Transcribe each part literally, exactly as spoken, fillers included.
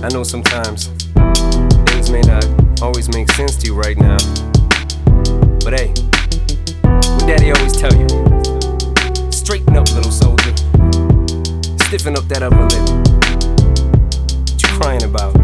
I know sometimes things may not always make sense to you right now, but hey, what Daddy always tell you: straighten up, little soldier. Stiffen up that upper lip. What you crying about?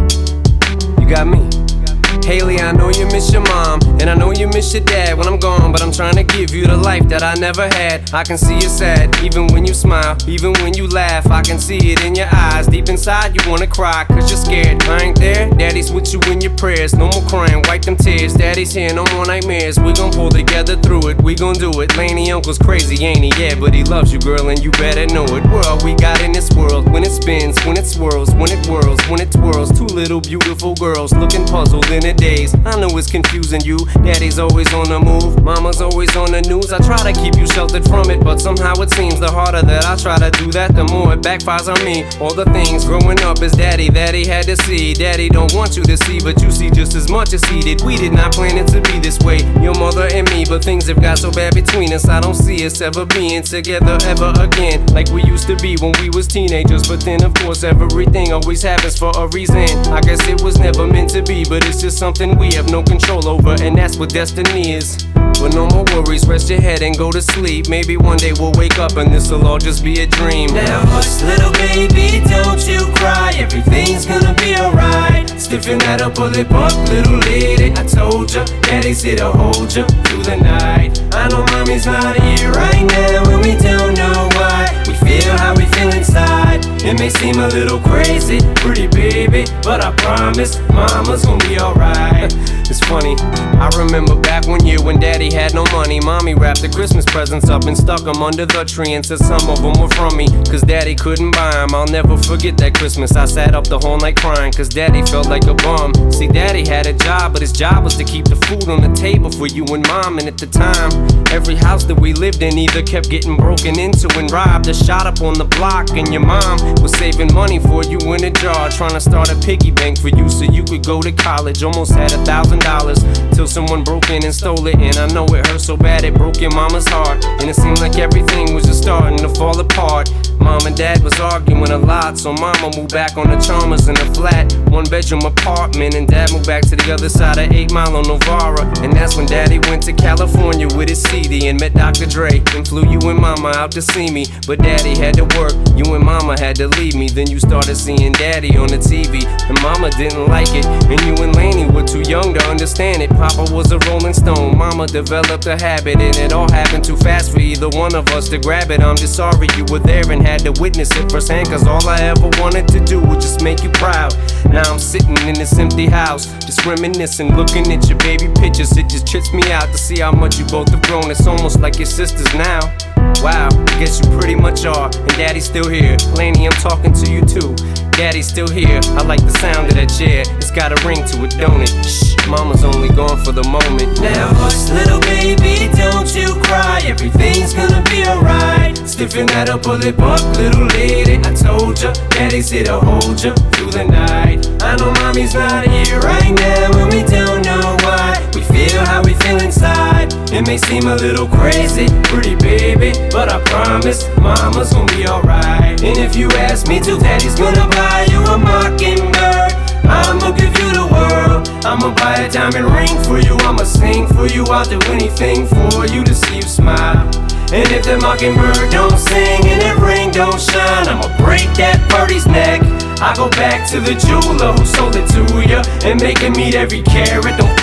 You got me. Haley, I know you miss your mom, and I know you miss your dad when I'm gone, but I'm trying to give you the life that I never had. I can see you sad, even when you smile, even when you laugh. I can see it in your eyes, deep inside you wanna cry, cause you're scared. I ain't there, Daddy's with you in your prayers. No more crying, wipe them tears. Daddy's here, no more nightmares. We gon' pull together through it, we gon' do it. Laney uncle's crazy, ain't he? Yeah, but he loves you, girl, and you better know it. We're all we got in this world, when it spins, when it swirls, when it whirls, when it twirls. Two little beautiful girls looking puzzled in a daze. I know it's confusing you. Daddy's always on the move, mama's always on the news. I try to keep you sheltered from it, but somehow it seems the harder that I try to do that, the more it backfires on me. All the things growing up as daddy that he had to see, Daddy don't want you to see, but you see just as much as he did. We did not plan it to be this way, your mother and me, but things have got so bad between us. I don't see us ever being together ever again, like we used to be when we was teenagers. But then of course everything always happens for a reason. I guess it was never meant to be, but it's just something we have no control over, and that's what destiny is. But no more worries, rest your head and go to sleep. Maybe one day we'll wake up and this'll all just be a dream. Now hush, little baby, don't you cry. Everything's gonna be alright. Stiffen that upper lip up, little lady. I told ya, Daddy's here to hold ya through the night. I know mommy's not here right now, and we don't know why. We feel how we feel inside. It may seem a little crazy, pretty baby, but I promise mama's gonna be alright. It's funny, I remember back one year when Daddy had no money. Mommy wrapped the Christmas presents up and stuck them under the tree and said some of them were from me, cause Daddy couldn't buy them. I'll never forget that Christmas. I sat up the whole night crying, cause Daddy felt like a bum. See, Daddy had a job, but his job was to keep the food on the table for you and Mom. And at the time, every house that we lived in either kept getting broken into and robbed or shot up on the block. And your mom was saving money for you in a jar, trying to start a piggy bank for you so you could go to college. Almost had a thousand dollars till someone broke in and stole it. And I know it hurt so bad it broke your mama's heart, and it seemed like everything was just starting to fall apart. Mom and Dad was arguing a lot, so Mama moved back on the Chalmers in a flat one bedroom apartment, and Dad moved back to the other side of eight Mile on Novara. And that's when Daddy went to California with his C D and met Doctor Dre and flew you and Mama out to see me. But Daddy had to work, you and Mama had to leave me. Then you started seeing Daddy on the T V, and Mama didn't like it, and you and Laney were too young to understand it. Papa was a Rolling Stone, Mama developed a habit, and it all happened too fast for either one of us to grab it. I'm just sorry you were there and had to witness it firsthand, cause all I ever wanted to do was just make you proud. Now I'm sitting in this empty house, just reminiscing, looking at your baby pictures. It just trips me out to see how much you both have grown. It's almost like your sisters now. Wow, I guess you pretty much are, and Daddy's still here. Laney, I'm talking to you too. Daddy's still here, I like the sound of that chair. It's got a ring to it, don't it? Shh, Mama's only gone for the moment. Now hush, little baby, don't you cry. Everything's gonna be alright. Stiffen that upper lip up, little lady. I told ya, Daddy's here to hold ya through the night. I know mommy's not here right now, and we don't know why. We feel how we feel inside. It may seem a little crazy, pretty baby, but I promise mama's gonna be alright. And if you ask me to, Daddy's gonna buy you a mockingbird. I'ma give you the world. I'ma buy a diamond ring for you. I'ma sing for you. I'll do anything for you to see you smile. And if the mockingbird don't sing and that ring don't shine, I'ma break that birdie's neck. I go back to the jeweler who sold it to ya and make him eat every carat. Don't